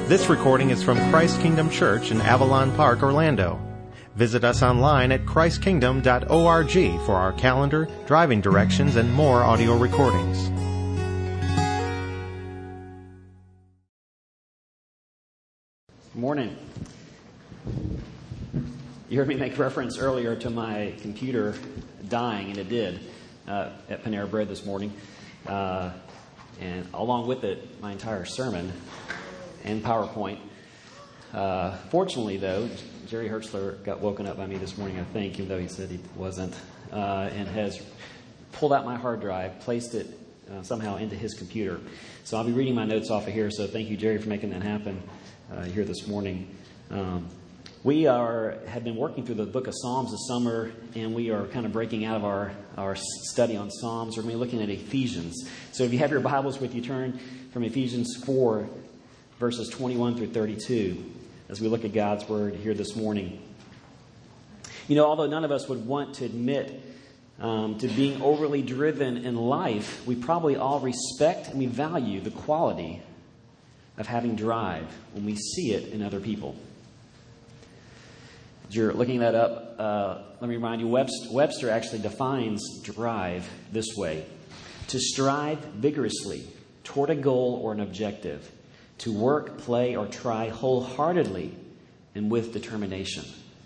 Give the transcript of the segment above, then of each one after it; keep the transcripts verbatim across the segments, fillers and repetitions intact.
This recording is from Christ Kingdom Church in Avalon Park, Orlando. Visit us online at christ kingdom dot org for our calendar, driving directions, and more audio recordings. Good morning. You heard me make reference earlier to my computer dying, and it did, uh, at Panera Bread this morning. Uh, and along with it, my entire sermon and PowerPoint. Uh, fortunately, though, Jerry Hertzler got woken up by me this morning, I think, even though he said he wasn't, uh, and has pulled out my hard drive, placed it uh, somehow into his computer. So I'll be reading my notes off of here, so thank you, Jerry, for making that happen uh, here this morning. Um, we are have been working through the book of Psalms this summer, and we are kind of breaking out of our, our study on Psalms. We're going to be looking at Ephesians. So if you have your Bibles with you, turn from Ephesians four, verses twenty-one through thirty-two, as we look at God's Word here this morning. You know, although none of us would want to admit um, to being overly driven in life, we probably all respect and we value the quality of having drive when we see it in other people. As you're looking that up, uh, let me remind you, Webster, Webster actually defines drive this way: to strive vigorously toward a goal or an objective, to work, play, or try wholeheartedly and with determination.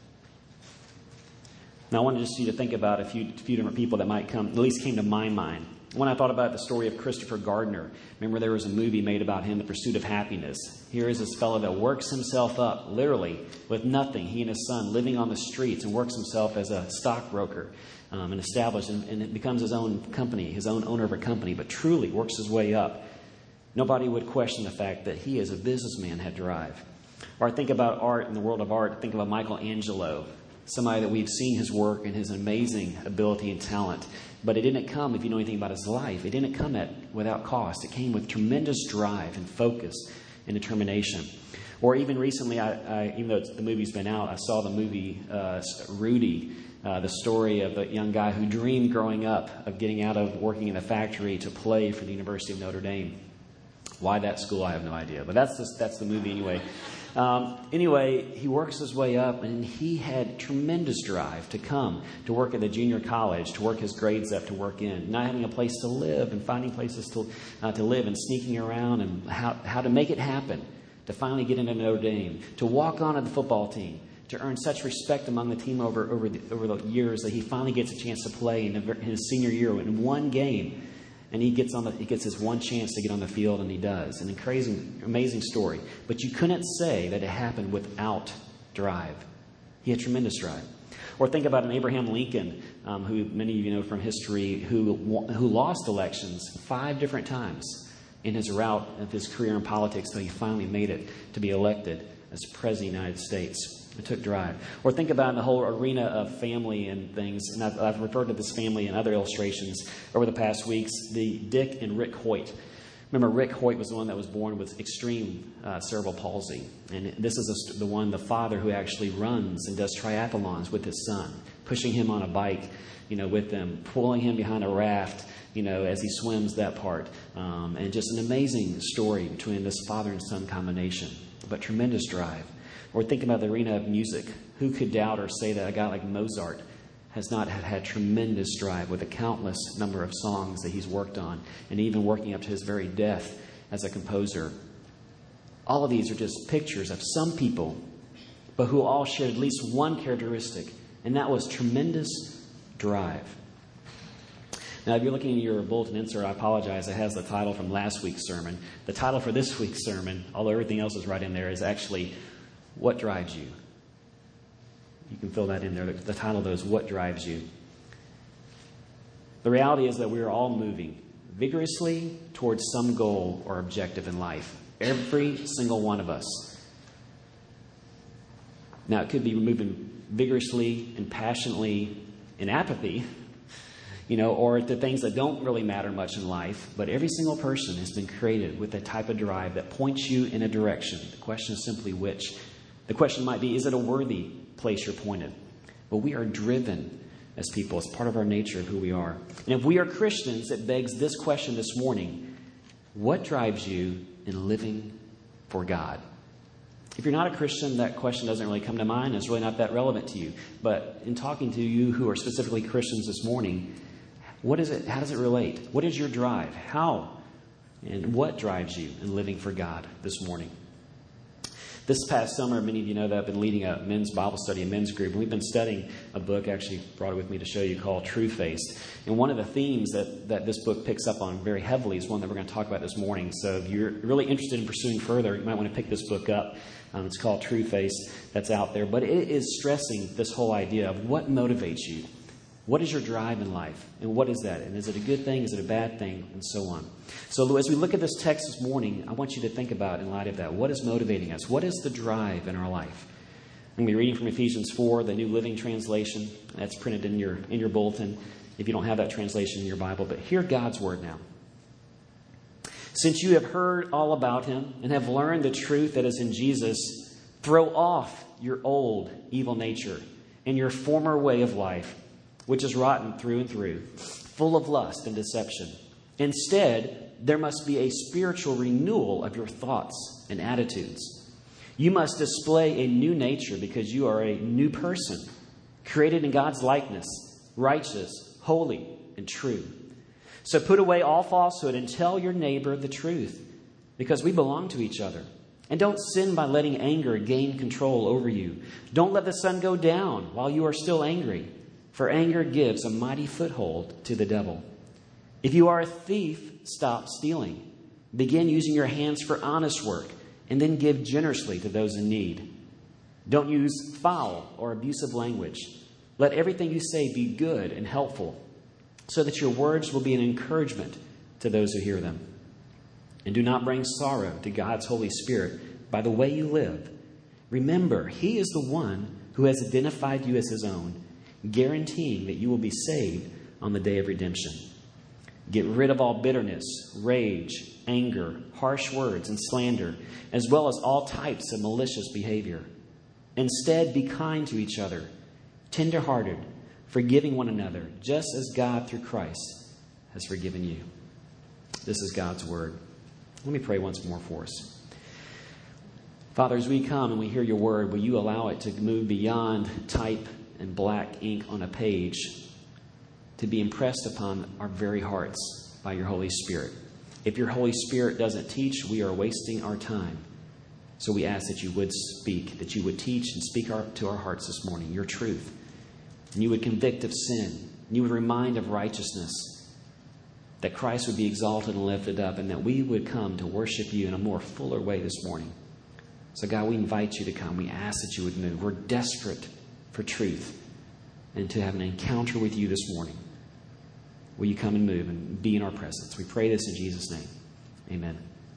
Now, I wanted just you to think about a few, few different people that might come, at least came to my mind. When I thought about the story of Christopher Gardner, remember there was a movie made about him, The Pursuit of Happiness. Here is this fellow that works himself up, literally, with nothing. He and his son living on the streets, and works himself as a stockbroker um, and established, and, and it becomes his own company, his own owner of a company, but truly works his way up. Nobody would question the fact that he, as a businessman, had drive. Or I think about art, in the world of art, think about Michelangelo, somebody that we've seen his work and his amazing ability and talent. But it didn't come, if you know anything about his life, it didn't come at without cost. It came with tremendous drive and focus and determination. Or even recently, I, I, even though the movie's been out, I saw the movie uh, Rudy, uh, the story of a young guy who dreamed growing up of getting out of working in a factory to play for the University of Notre Dame. Why that school, I have no idea. But that's just, that's the movie anyway. Um, anyway, he works his way up, and he had tremendous drive to come to work at the junior college, to work his grades up, to work in, not having a place to live and finding places to uh, to live and sneaking around and how, how to make it happen, to finally get into Notre Dame, to walk on to the football team, to earn such respect among the team over, over, the, over the years that he finally gets a chance to play in, in his senior year in one game. And he gets on the, he gets his one chance to get on the field, and he does. An crazy, amazing story. But you couldn't say that it happened without drive. He had tremendous drive. Or think about an Abraham Lincoln, um, who many of you know from history, who who lost elections five different times in his route of his career in politics, until he finally made it to be elected as President of the United States. It took drive. Or think about the whole arena of family and things. And I've, I've referred to this family in other illustrations over the past weeks. The Dick and Rick Hoyt. Remember, Rick Hoyt was the one that was born with extreme uh, cerebral palsy. And this is a, the one, the father who actually runs and does triathlons with his son, pushing him on a bike, you know, with them, pulling him behind a raft, you know, as he swims that part. Um, and just an amazing story between this father and son combination, but tremendous drive. Or think about the arena of music. Who could doubt or say that a guy like Mozart has not had, had tremendous drive with a countless number of songs that he's worked on, and even working up to his very death as a composer? All of these are just pictures of some people, but who all shared at least one characteristic, and that was tremendous drive. Now, if you're looking at your bulletin insert, I apologize. It has the title from last week's sermon. The title for this week's sermon, although everything else is right in there, is actually What Drives You? You can fill that in there. The title of those, What Drives You? The reality is that we are all moving vigorously towards some goal or objective in life. Every single one of us. Now, it could be moving vigorously and passionately in apathy, you know, or the things that don't really matter much in life. But every single person has been created with a type of drive that points you in a direction. The question is simply which. The question might be, is it a worthy place you're pointed? But we are driven as people. It's part of our nature of who we are. And if we are Christians, it begs this question this morning: what drives you in living for God? If you're not a Christian, that question doesn't really come to mind. It's really not that relevant to you. But in talking to you who are specifically Christians this morning, what is it? How does it relate? What is your drive? How and what drives you in living for God this morning? This past summer, many of you know that I've been leading a men's Bible study, a men's group. And we've been studying a book, actually brought it with me to show you, called Truefaced. And one of the themes that, that this book picks up on very heavily is one that we're going to talk about this morning. So if you're really interested in pursuing further, you might want to pick this book up. Um, it's called Truefaced. That's out there. But it is stressing this whole idea of what motivates you. What is your drive in life? And what is that? And is it a good thing? Is it a bad thing? And so on. So as we look at this text this morning, I want you to think about, in light of that, what is motivating us? What is the drive in our life? I'm going to be reading from Ephesians four, the New Living Translation. That's printed in your, in your bulletin if you don't have that translation in your Bible. But hear God's word now. Since you have heard all about him and have learned the truth that is in Jesus, throw off your old evil nature and your former way of life, which is rotten through and through, full of lust and deception. Instead, there must be a spiritual renewal of your thoughts and attitudes. You must display a new nature because you are a new person, created in God's likeness, righteous, holy, and true. So put away all falsehood and tell your neighbor the truth, because we belong to each other. And don't sin by letting anger gain control over you. Don't let the sun go down while you are still angry, for anger gives a mighty foothold to the devil. If you are a thief, stop stealing. Begin using your hands for honest work, and then give generously to those in need. Don't use foul or abusive language. Let everything you say be good and helpful, so that your words will be an encouragement to those who hear them. And do not bring sorrow to God's Holy Spirit by the way you live. Remember, he is the one who has identified you as his own, guaranteeing that you will be saved on the day of redemption. Get rid of all bitterness, rage, anger, harsh words, and slander, as well as all types of malicious behavior. Instead, be kind to each other, tender-hearted, forgiving one another, just as God through Christ has forgiven you. This is God's word. Let me pray once more for us. Father, as we come and we hear your word, will you allow it to move beyond type and black ink on a page to be impressed upon our very hearts by your Holy Spirit? If your Holy Spirit doesn't teach, we are wasting our time. So we ask that you would speak, that you would teach and speak our, to our hearts this morning, your truth. And you would convict of sin. And you would remind of righteousness. That Christ would be exalted and lifted up, and that we would come to worship you in a more fuller way this morning. So God, we invite you to come. We ask that you would move. We're desperate for truth and to have an encounter with you this morning. Will you come and move and be in our presence? We pray this in Jesus' name. Amen.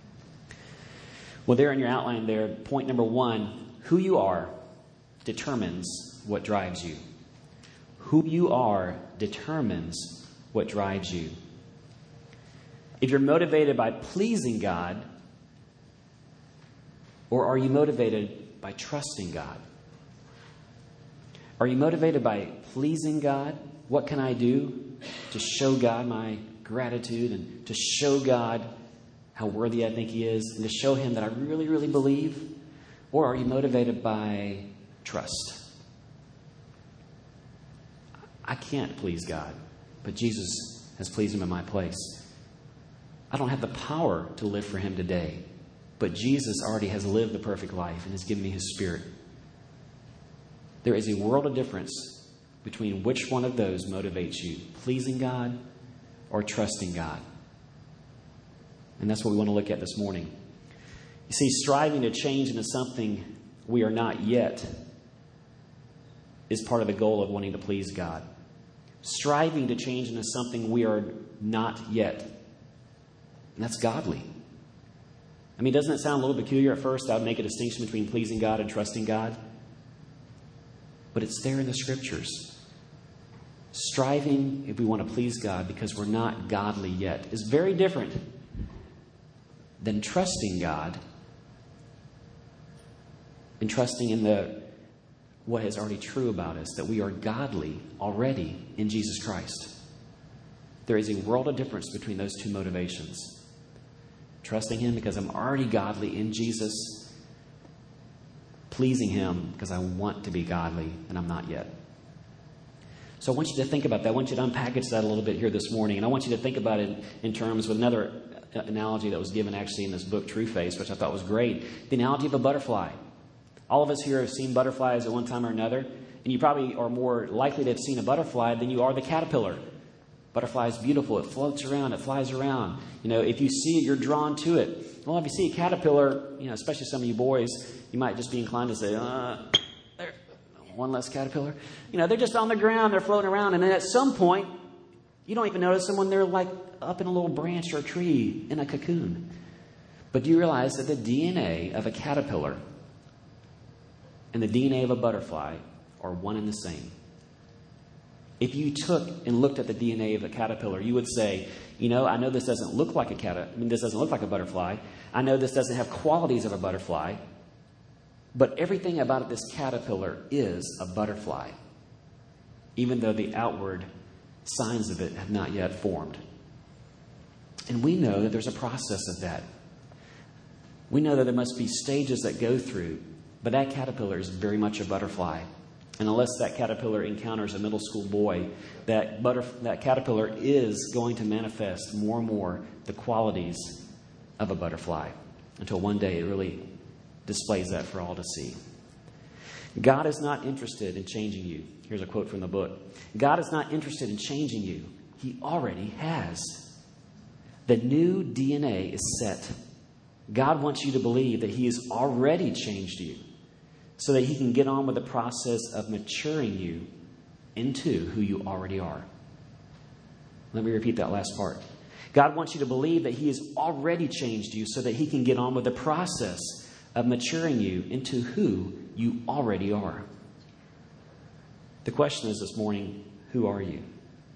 Well, there in your outline there, point number one, who you are determines what drives you. Who you are determines what drives you. If you're motivated by pleasing God, or are you motivated by trusting God? Are you motivated by pleasing God? What can I do to show God my gratitude and to show God how worthy I think he is and to show him that I really, really believe? Or are you motivated by trust? I can't please God, but Jesus has pleased him in my place. I don't have the power to live for him today, but Jesus already has lived the perfect life and has given me his Spirit. There is a world of difference between which one of those motivates you, pleasing God or trusting God. And that's what we want to look at this morning. You see, striving to change into something we are not yet is part of the goal of wanting to please God. Striving to change into something we are not yet. And that's godly. I mean, doesn't it sound a little peculiar at first? I would make a distinction between pleasing God and trusting God. But it's there in the Scriptures. Striving, if we want to please God because we're not godly yet, is very different than trusting God and trusting in the what is already true about us, that we are godly already in Jesus Christ. There is a world of difference between those two motivations. Trusting him because I'm already godly in Jesus, pleasing Him because I want to be godly and I'm not yet. So I want you to think about that. I want you to unpackage that a little bit here this morning. And I want you to think about it in terms with another analogy that was given actually in this book, True Face, which I thought was great. The analogy of a butterfly. All of us here have seen butterflies at one time or another. And you probably are more likely to have seen a butterfly than you are the caterpillar. Butterfly is beautiful. It floats around. It flies around. You know, if you see it, you're drawn to it. Well, if you see a caterpillar, you know, especially some of you boys, you might just be inclined to say, uh, there, one less caterpillar. You know, they're just on the ground. They're floating around. And then at some point, you don't even notice them when they're like up in a little branch or a tree in a cocoon. But do you realize that the D N A of a caterpillar and the D N A of a butterfly are one and the same? If you took and looked at the D N A of a caterpillar, you would say, you know, I know this doesn't look like a cat. I mean, this doesn't look like a butterfly. I know this doesn't have qualities of a butterfly. But everything about this caterpillar is a butterfly, even though the outward signs of it have not yet formed. And we know that there's a process of that. We know that there must be stages that go through, but that caterpillar is very much a butterfly. And unless that caterpillar encounters a middle school boy, that, butterf- that caterpillar is going to manifest more and more the qualities of a butterfly until one day it really displays that for all to see. God is not interested in changing you. Here's a quote from the book. God is not interested in changing you. He already has. The new D N A is set. God wants you to believe that He has already changed you so that He can get on with the process of maturing you into who you already are. Let me repeat that last part. God wants you to believe that He has already changed you so that He can get on with the process of maturing you into who you already are. The question is this morning, who are you?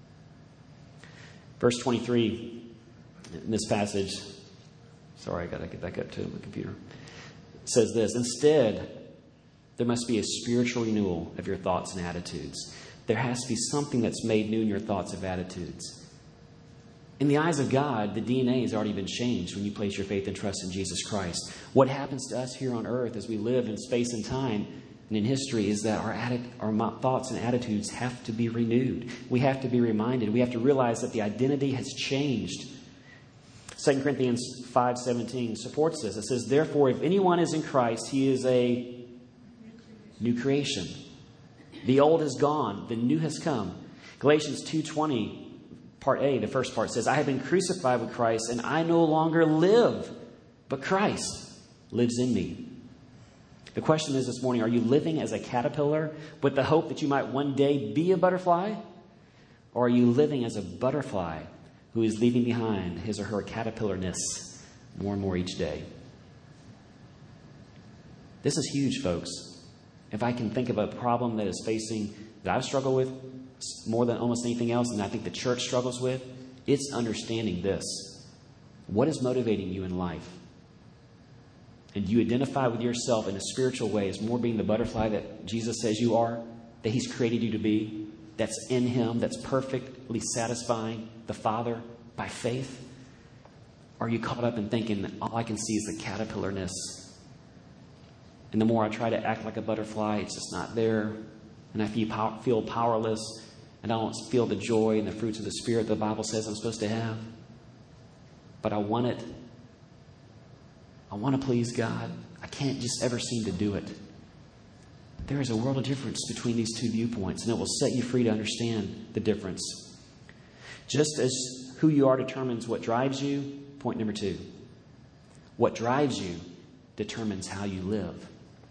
Verse twenty-three in this passage, sorry, I got to get back up to my computer, says this: instead, there must be a spiritual renewal of your thoughts and attitudes. There has to be something that's made new in your thoughts and attitudes. In the eyes of God, the D N A has already been changed when you place your faith and trust in Jesus Christ. What happens to us here on earth as we live in space and time and in history is that our, atti- our thoughts and attitudes have to be renewed. We have to be reminded. We have to realize that the identity has changed. Second Corinthians five seventeen supports this. It says, therefore, if anyone is in Christ, he is a new creation. The old is gone. The new has come. Galatians two twenty, part A, the first part says, I have been crucified with Christ, and I no longer live, but Christ lives in me. The question is this morning, are you living as a caterpillar with the hope that you might one day be a butterfly? Or are you living as a butterfly who is leaving behind his or her caterpillarness more and more each day? This is huge, folks. If I can think of a problem that is facing, that I've struggled with more than almost anything else, and I think the church struggles with, it's understanding this. What is motivating you in life? And do you identify with yourself in a spiritual way as more being the butterfly that Jesus says you are, that He's created you to be, that's in Him, that's perfectly satisfying the Father by faith? Or are you caught up in thinking that all I can see is the caterpillarness? And the more I try to act like a butterfly, it's just not there. And I feel, feel powerless. And I don't feel the joy and the fruits of the Spirit the Bible says I'm supposed to have. But I want it. I want to please God. I can't just ever seem to do it. There is a world of difference between these two viewpoints, and it will set you free to understand the difference. Just as who you are determines what drives you, point number two. What drives you determines how you live.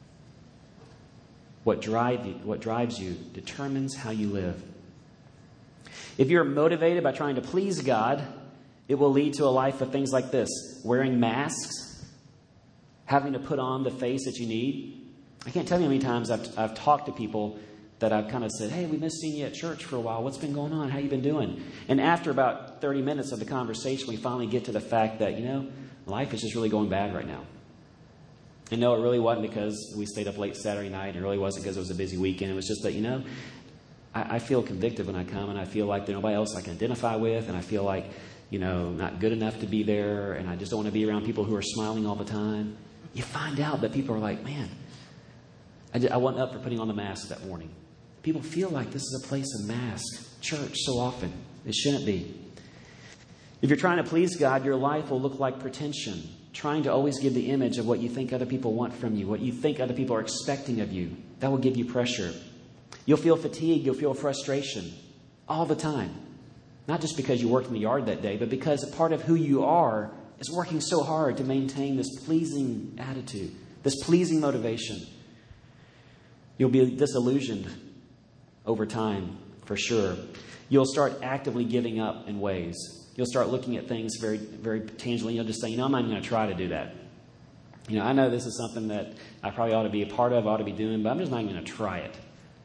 What, drive you, what drives you determines how you live. If you're motivated by trying to please God, it will lead to a life of things like this: wearing masks, having to put on the face that you need. I can't tell you how many times I've, I've talked to people that I've kind of said, hey, we missed seeing you at church for a while. What's been going on? How you been doing? And after about thirty minutes of the conversation, we finally get to the fact that, you know, life is just really going bad right now. And no, it really wasn't because we stayed up late Saturday night. It really wasn't because it was a busy weekend. It was just that, you know, I, I feel convicted when I come, and I feel like there's nobody else I can identify with, and I feel like, you know, not good enough to be there, and I just don't want to be around people who are smiling all the time. You find out that people are like, man, I, I wasn't up for putting on the mask that morning. People feel like this is a place of masked church so often. It shouldn't be. If you're trying to please God, your life will look like pretension, trying to always give the image of what you think other people want from you, what you think other people are expecting of you. That will give you pressure. You'll feel fatigue, you'll feel frustration all the time. Not just because you worked in the yard that day, but because a part of who you are is working so hard to maintain this pleasing attitude, this pleasing motivation. You'll be disillusioned over time, for sure. You'll start actively giving up in ways. You'll start looking at things very, very tangibly. You'll just say, you know, I'm not even going to try to do that. You know, I know this is something that I probably ought to be a part of, ought to be doing, but I'm just not even going to try it.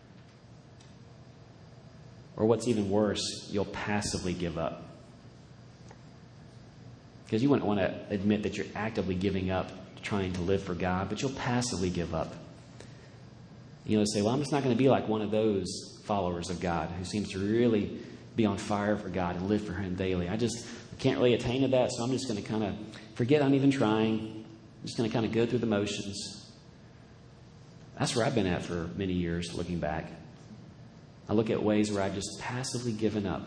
Or what's even worse, you'll passively give up. Because you wouldn't want to admit that you're actively giving up, trying to live for God, but you'll passively give up. You know, say, well, I'm just not going to be like one of those followers of God who seems to really be on fire for God and live for Him daily. I just can't really attain to that, so I'm just going to kind of forget I'm even trying. I'm just going to kind of go through the motions. That's where I've been at for many years, looking back. I look at ways where I've just passively given up.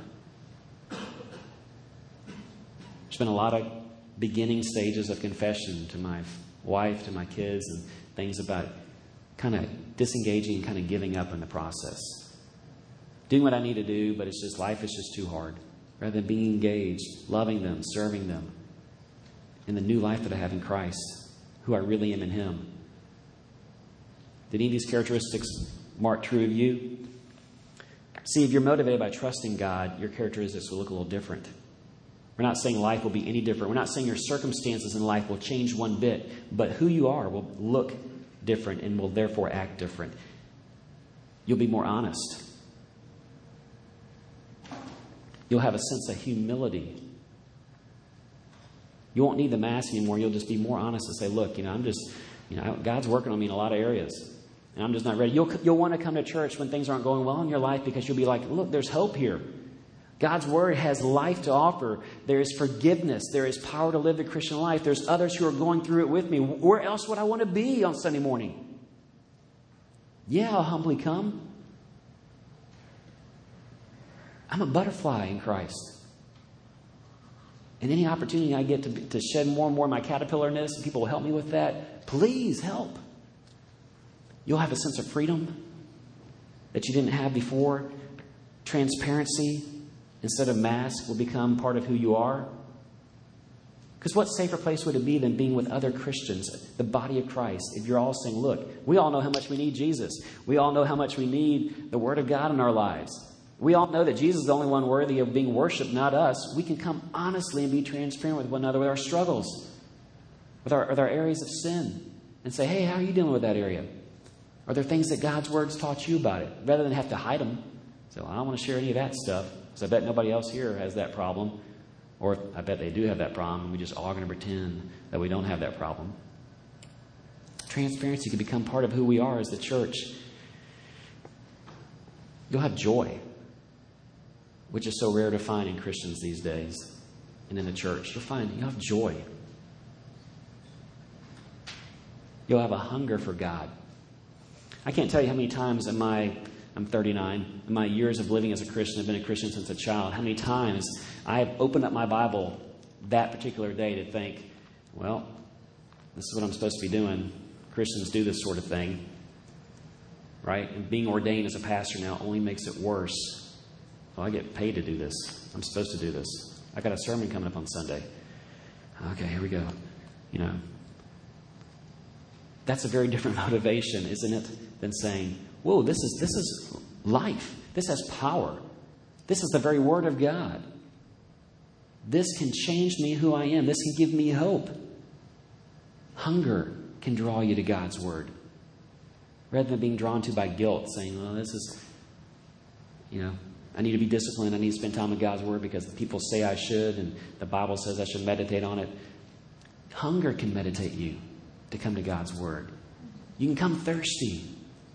There's been a lot of beginning stages of confession to my wife, to my kids, and things about kind of disengaging and kind of giving up in the process. Doing what I need to do, but it's just life is just too hard. Rather than being engaged, loving them, serving them in the new life that I have in Christ, who I really am in Him. Did any of these characteristics mark true of you? See, if you're motivated by trusting God, your characteristics will look a little different. We're not saying life will be any different. We're not saying your circumstances in life will change one bit, but who you are will look different and will therefore act different. You'll be more honest. You'll have a sense of humility. You won't need the mask anymore. You'll just be more honest and say, look, you know, I'm just, you know, God's working on me in a lot of areas. And I'm just not ready. You'll, you'll want to come to church when things aren't going well in your life because you'll be like, look, there's hope here. God's Word has life to offer. There is forgiveness. There is power to live the Christian life. There's others who are going through it with me. Where else would I want to be on Sunday morning? Yeah, I'll humbly come. I'm a butterfly in Christ. And any opportunity I get to, to shed more and more of my caterpillarness, and people will help me with that, please help. You'll have a sense of freedom that you didn't have before. Transparency instead of mask will become part of who you are. Because what safer place would it be than being with other Christians, the body of Christ, if you're all saying, look, we all know how much we need Jesus. We all know how much we need the Word of God in our lives. We all know that Jesus is the only one worthy of being worshipped, not us. We can come honestly and be transparent with one another with our struggles, with our, with our areas of sin, and say, hey, how are you dealing with that area? Are there things that God's Word's taught you about it? Rather than have to hide them. So well, I don't want to share any of that stuff, because I bet nobody else here has that problem. Or I bet they do have that problem, and we just all are going to pretend that we don't have that problem. Transparency can become part of who we are as the church. You'll have joy, which is so rare to find in Christians these days and in the church. You'll find you'll have joy. You'll have a hunger for God. I can't tell you how many times in my, I'm thirty-nine, in my years of living as a Christian, I've been a Christian since a child, how many times I've opened up my Bible that particular day to think, well, this is what I'm supposed to be doing. Christians do this sort of thing, right? And being ordained as a pastor now only makes it worse. Well, I get paid to do this. I'm supposed to do this. I got a sermon coming up on Sunday. Okay, here we go. You know, that's a very different motivation, isn't it, than saying, whoa, this is this is life. This has power. This is the very Word of God. This can change me who I am. This can give me hope. Hunger can draw you to God's Word. Rather than being drawn to by guilt, saying, well, this is, you know, I need to be disciplined. I need to spend time with God's Word because people say I should and the Bible says I should meditate on it. Hunger can meditate you to come to God's Word. You can come thirsty.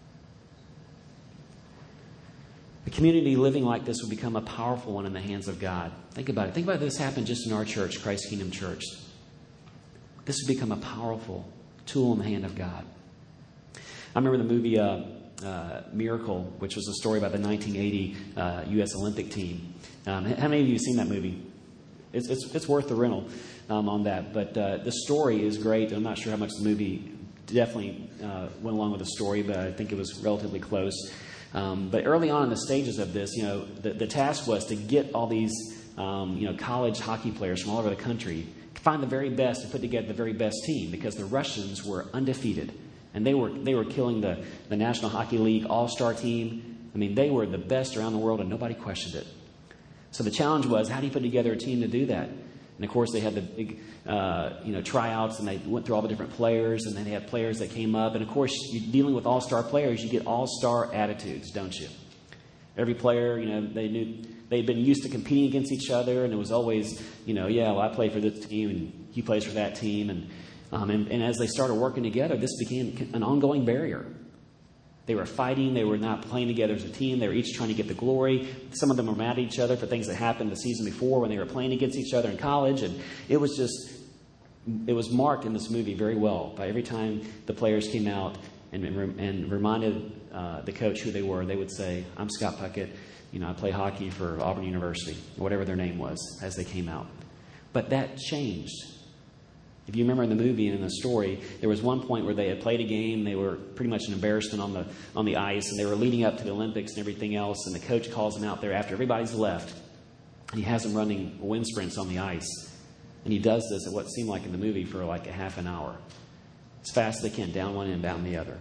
A community living like this will become a powerful one in the hands of God. Think about it. Think about this happen just in our church, Christ Kingdom Church. This would become a powerful tool in the hand of God. I remember the movie uh, uh, Miracle, which was a story about the nineteen eighty uh, U S Olympic team. Um, how many of you have seen that movie? It's it's, it's worth the rental um, on that. But uh, the story is great. I'm not sure how much the movie definitely uh, went along with the story, but I think it was relatively close. Um, but early on in the stages of this, you know, the, the task was to get all these, um, you know, college hockey players from all over the country, find the very best and put together the very best team, because the Russians were undefeated. And they were they were killing the, the National Hockey League all-star team. I mean, they were the best around the world, and nobody questioned it. So the challenge was, how do you put together a team to do that? And, of course, they had the big, uh, you know, tryouts, and they went through all the different players, and then they had players that came up. And, of course, you're dealing with all-star players, you get all-star attitudes, don't you? Every player, you know, they knew they'd been used to competing against each other, and it was always, you know, yeah, well, I play for this team, and he plays for that team. And, um, and, and as they started working together, this became an ongoing barrier. They were fighting. They were not playing together as a team. They were each trying to get the glory. Some of them were mad at each other for things that happened the season before when they were playing against each other in college. And it was just, it was marked in this movie very well by every time the players came out and, and, and reminded uh, the coach who they were, they would say, I'm Scott Puckett. You know, I play hockey for Auburn University, or whatever their name was as they came out. But that changed. If you remember in the movie and in the story, there was one point where they had played a game. They were pretty much an embarrassment on the on the ice, and they were leading up to the Olympics and everything else. And the coach calls them out there after everybody's left. And he has them running wind sprints on the ice. And he does this at what seemed like in the movie for like a half an hour. As fast as they can, down one and down the other.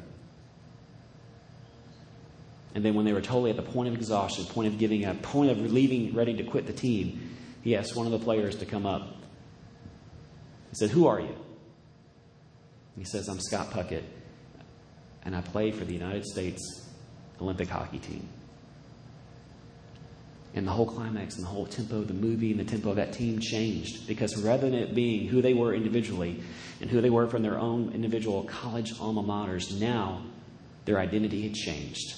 And then when they were totally at the point of exhaustion, point of giving up, point of leaving, ready to quit the team, he asked one of the players to come up. He said, who are you? He says, I'm Scott Puckett, and I play for the United States Olympic hockey team. And the whole climax and the whole tempo of the movie and the tempo of that team changed, because rather than it being who they were individually and who they were from their own individual college alma maters, now their identity had changed.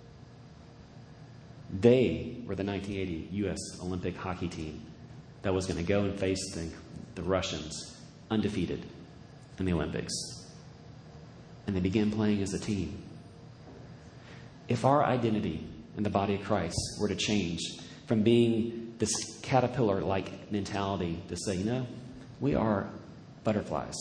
They were the nineteen eighty U S Olympic hockey team that was going to go and face the, the Russians, undefeated in the Olympics. And they began playing as a team. If our identity in the body of Christ were to change from being this caterpillar-like mentality to say, you know, we are butterflies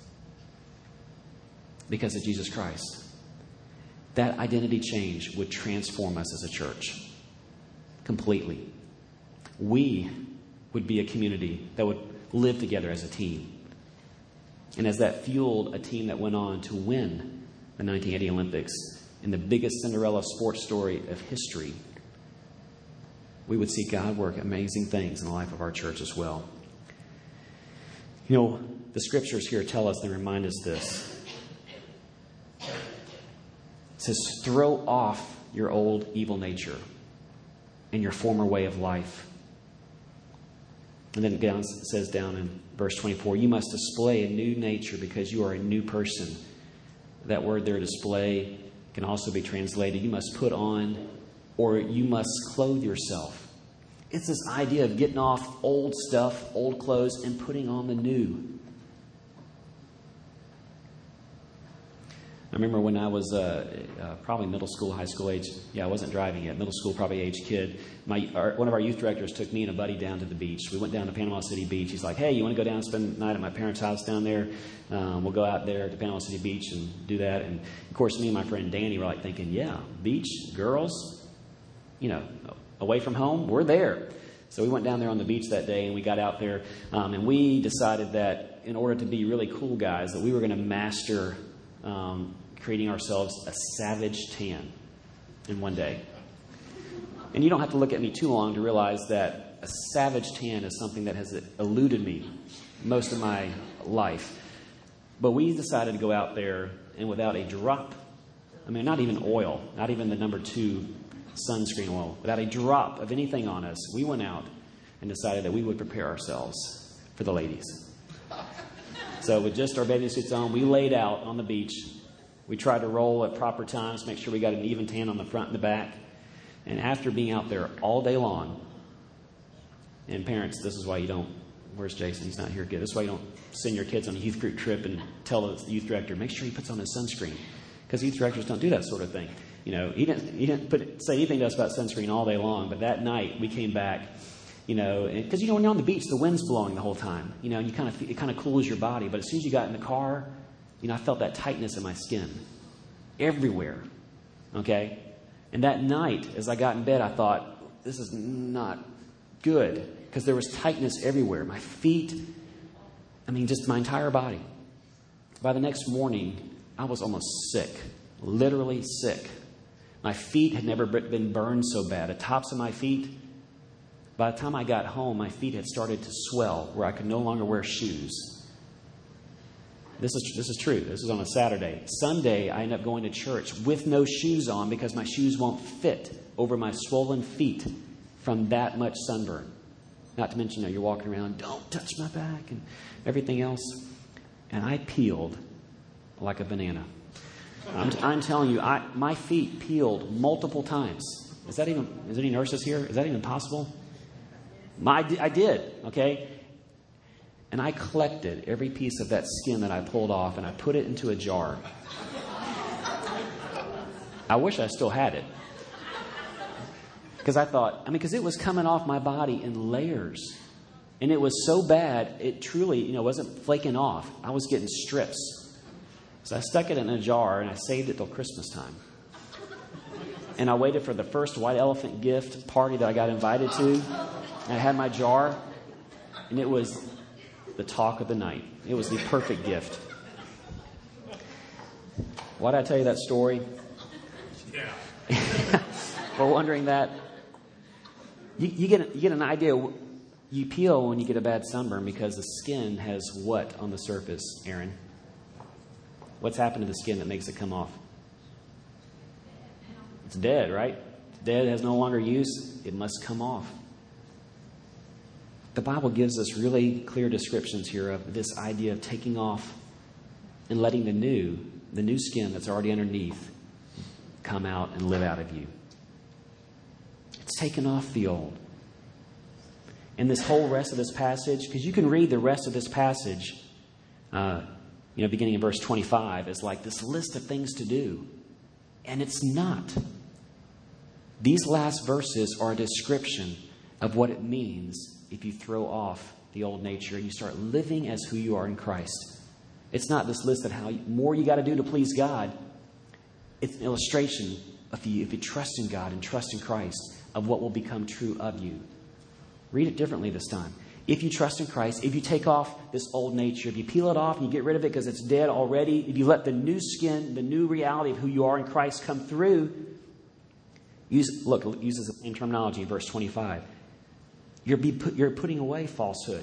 because of Jesus Christ, that identity change would transform us as a church completely. We would be a community that would live together as a team. And as that fueled a team that went on to win the nineteen eighty Olympics in the biggest Cinderella sports story of history, we would see God work amazing things in the life of our church as well. You know, the scriptures here tell us and remind us this. It says, throw off your old evil nature and your former way of life. And then it says down in verse twenty-four, you must display a new nature because you are a new person. That word there, display, can also be translated, you must put on, or you must clothe yourself. It's this idea of getting off old stuff, old clothes, and putting on the new. I remember when I was uh, uh, probably middle school, high school age. Yeah, I wasn't driving yet. Middle school, probably age kid. My our, one of our youth directors took me and a buddy down to the beach. We went down to Panama City Beach. He's like, hey, you want to go down and spend the night at my parents' house down there? Um, we'll go out there to Panama City Beach and do that. And, of course, me and my friend Danny were like thinking, yeah, beach, girls, you know, away from home, we're there. So we went down there on the beach that day, and we got out there. Um, and we decided that in order to be really cool guys, that we were going to master um, creating ourselves a savage tan in one day. And you don't have to look at me too long to realize that a savage tan is something that has eluded me most of my life. But we decided to go out there, and without a drop, I mean, not even oil, not even the number two sunscreen oil, without a drop of anything on us, we went out and decided that we would prepare ourselves for the ladies. So with just our bathing suits on, we laid out on the beach. We tried to roll at proper times, make sure we got an even tan on the front and the back. And after being out there all day long, and parents, this is why you don't, where's Jason? He's not here. Good. This is why you don't send your kids on a youth group trip and tell the youth director, make sure he puts on his sunscreen. because youth directors don't do that sort of thing. You know, he didn't, he didn't put, say anything to us about sunscreen all day long, but that night we came back, you know, because, you know, when you're on the beach, the wind's blowing the whole time, you know, and you kind of, it kind of cools your body. But as soon as you got in the car, you know, I felt that tightness in my skin everywhere, okay? And that night, as I got in bed, I thought, this is not good, because there was tightness everywhere. My feet, I mean, just my entire body. By the next morning, I was almost sick, literally sick. My feet had never been burned so bad. The tops of my feet, by the time I got home, my feet had started to swell where I could no longer wear shoes. This is this is true. This is on a Saturday. Sunday, I end up going to church with no shoes on because my shoes won't fit over my swollen feet from that much sunburn. Not to mention, you know, you're walking around, don't touch my back and everything else. And I peeled like a banana. I'm, I'm telling you, I, my feet peeled multiple times. Is that even, is there any nurses here? Is that even possible? My, I did, okay? And I collected every piece of that skin that I pulled off and I put it into a jar. I wish I still had it. Because I thought, I mean, because it was coming off my body in layers. And it was so bad, it truly, you know, wasn't flaking off. I was getting strips. So I stuck it in a jar and I saved it till Christmas time. And I waited for the first white elephant gift party that I got invited to. I had my jar, and it was the talk of the night. It was the perfect gift. Why did I tell you that story? Yeah. For wondering that. You, you get you get an idea. You peel when you get a bad sunburn because the skin has what on the surface, Aaron? What's happened to the skin that makes it come off? It's dead, right? It's dead, it has no longer use. It must come off. The Bible gives us really clear descriptions here of this idea of taking off and letting the new, the new skin that's already underneath, come out and live out of you. It's taking off the old. And this whole rest of this passage, because you can read the rest of this passage, uh, you know, beginning in verse twenty-five, is like this list of things to do. And it's not. These last verses are a description of what it means if you throw off the old nature and you start living as who you are in Christ. It's not this list of how more you got to do to please God. It's an illustration of you, if you trust in God and trust in Christ, of what will become true of you. Read it differently this time. If you trust in Christ, if you take off this old nature, if you peel it off and you get rid of it because it's dead already, if you let the new skin, the new reality of who you are in Christ come through, use, look, it uses the same terminology in verse twenty-five. You're, be put, you're putting away falsehood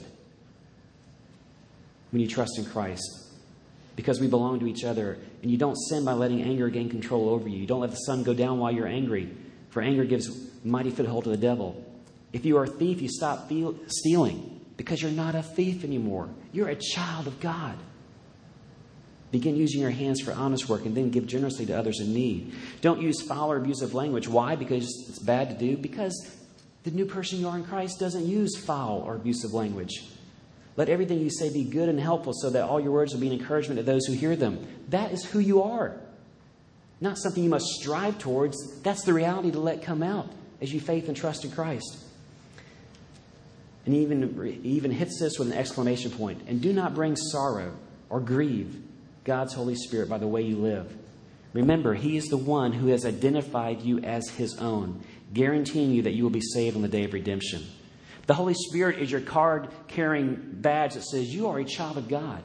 when you trust in Christ because we belong to each other. And you don't sin by letting anger gain control over you. You don't let the sun go down while you're angry, for anger gives mighty foothold to the devil. If you are a thief, you stop feel, stealing because you're not a thief anymore. You're a child of God. Begin using your hands for honest work and then give generously to others in need. Don't use foul or abusive language. Why? Because it's bad to do? Because the new person you are in Christ doesn't use foul or abusive language. Let everything you say be good and helpful so that all your words will be an encouragement to those who hear them. That is who you are. Not something you must strive towards. That's the reality to let come out as you faith and trust in Christ. And he even, he even hits this with an exclamation point. And do not bring sorrow or grieve God's Holy Spirit by the way you live. Remember, he is the one who has identified you as his own, guaranteeing you that you will be saved on the day of redemption. The Holy Spirit is your card-carrying badge that says you are a child of God.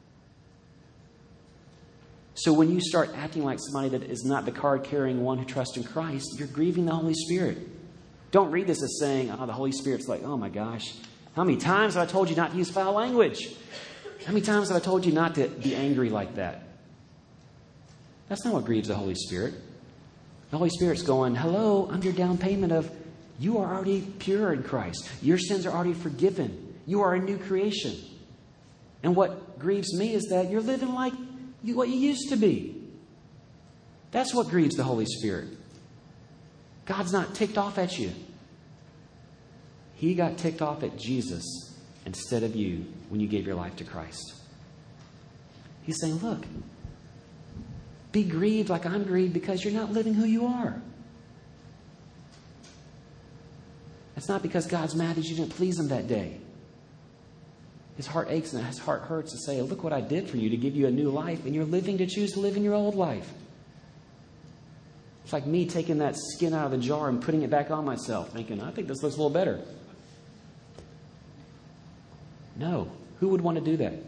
So when you start acting like somebody that is not the card-carrying one who trusts in Christ, you're grieving the Holy Spirit. Don't read this as saying, oh, the Holy Spirit's like, oh my gosh, how many times have I told you not to use foul language? How many times have I told you not to be angry like that? That's not what grieves the Holy Spirit. The Holy Spirit's going, hello, I'm your down payment of you are already pure in Christ. Your sins are already forgiven. You are a new creation. And what grieves me is that you're living like you, what you used to be. That's what grieves the Holy Spirit. God's not ticked off at you. He got ticked off at Jesus instead of you when you gave your life to Christ. He's saying, look, Be grieved like I'm grieved because you're not living who you are. It's not because God's mad that you didn't please Him that day. His heart aches and His heart hurts to say, look what I did for you to give you a new life, and you're living to choose to live in your old life. It's like me taking that skin out of the jar and putting it back on myself, thinking, I think this looks a little better. No. Who would want to do that?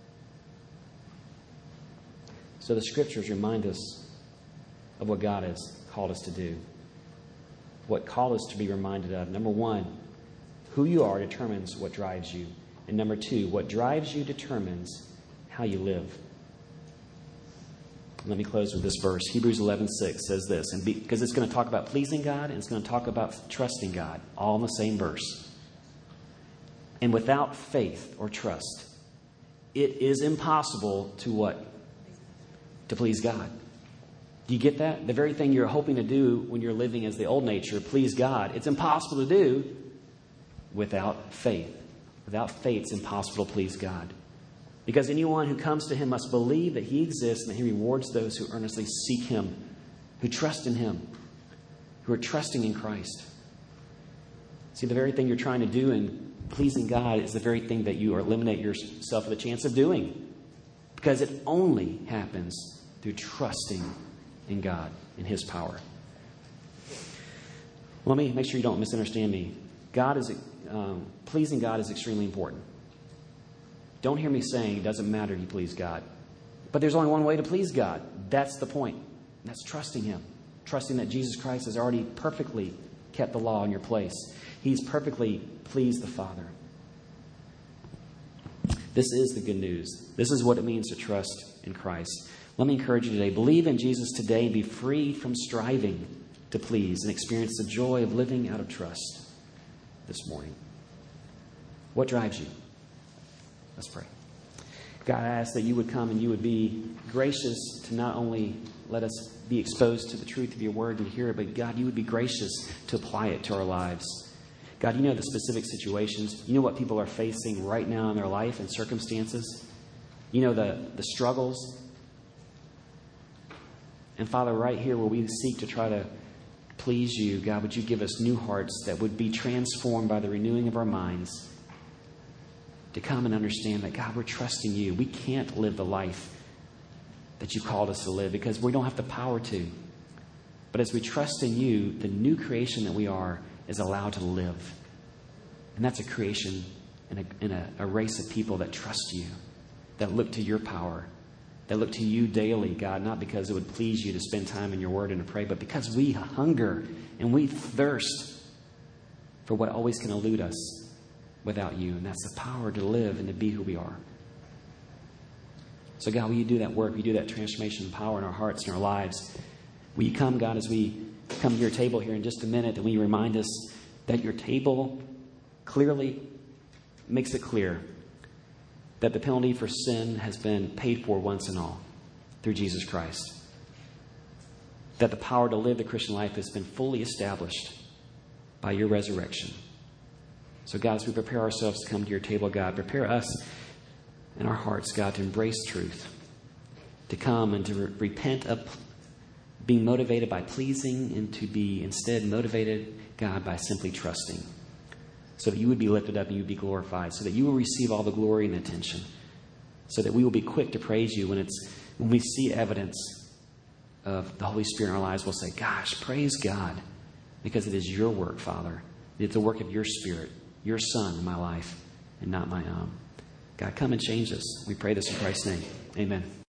So the Scriptures remind us of what God has called us to do. What called us to be reminded of. Number one, who you are determines what drives you. And number two, what drives you determines how you live. Let me close with this verse. Hebrews eleven six says this, and because it's going to talk about pleasing God and it's going to talk about trusting God, all in the same verse. And without faith or trust, it is impossible to what? To please God. Do you get that? The very thing you're hoping to do when you're living as the old nature, please God, it's impossible to do without faith. Without faith, it's impossible to please God. Because anyone who comes to Him must believe that He exists and that He rewards those who earnestly seek Him, who trust in Him, who are trusting in Christ. See, the very thing you're trying to do in pleasing God is the very thing that you eliminate yourself with a chance of doing. Because it only happens through trusting in God, in His power. Let me make sure you don't misunderstand me. God is um, pleasing God is extremely important. Don't hear me saying it doesn't matter if you please God. But there's only one way to please God. That's the point. And that's trusting Him. Trusting that Jesus Christ has already perfectly kept the law in your place. He's perfectly pleased the Father. This is the good news. This is what it means to trust in Christ. Let me encourage you today. Believe in Jesus today and be free from striving to please and experience the joy of living out of trust this morning. What drives you? Let's pray. God, I ask that you would come and you would be gracious to not only let us be exposed to the truth of your word and hear it, but God, you would be gracious to apply it to our lives. God, you know the specific situations. You know what people are facing right now in their life and circumstances. You know the, the struggles. And Father, right here where we seek to try to please you, God, would you give us new hearts that would be transformed by the renewing of our minds to come and understand that, God, we're trusting you. We can't live the life that you called us to live because we don't have the power to. But as we trust in you, the new creation that we are is allowed to live. And that's a creation in, a, in a, a race of people that trust you, that look to your power, that look to you daily, God, not because it would please you to spend time in your word and to pray, but because we hunger and we thirst for what always can elude us without you. And that's the power to live and to be who we are. So, God, will you do that work? Will you do that transformation and power in our hearts and our lives? Will you come, God, as we come to your table here in just a minute, and will you remind us that your table clearly makes it clear that the penalty for sin has been paid for once and all through Jesus Christ. That the power to live the Christian life has been fully established by your resurrection. So, God, as we prepare ourselves to come to your table, God, prepare us in our hearts, God, to embrace truth, to come and to re- repent of being motivated by pleasing and to be instead motivated, God, by simply trusting. So that you would be lifted up and you would be glorified. So that you will receive all the glory and attention. So that we will be quick to praise you when it's when we see evidence of the Holy Spirit in our lives. We'll say, gosh, praise God. Because it is your work, Father. It's the work of your Spirit, your Son in my life, and not my own. God, come and change us. We pray this in Christ's name. Amen.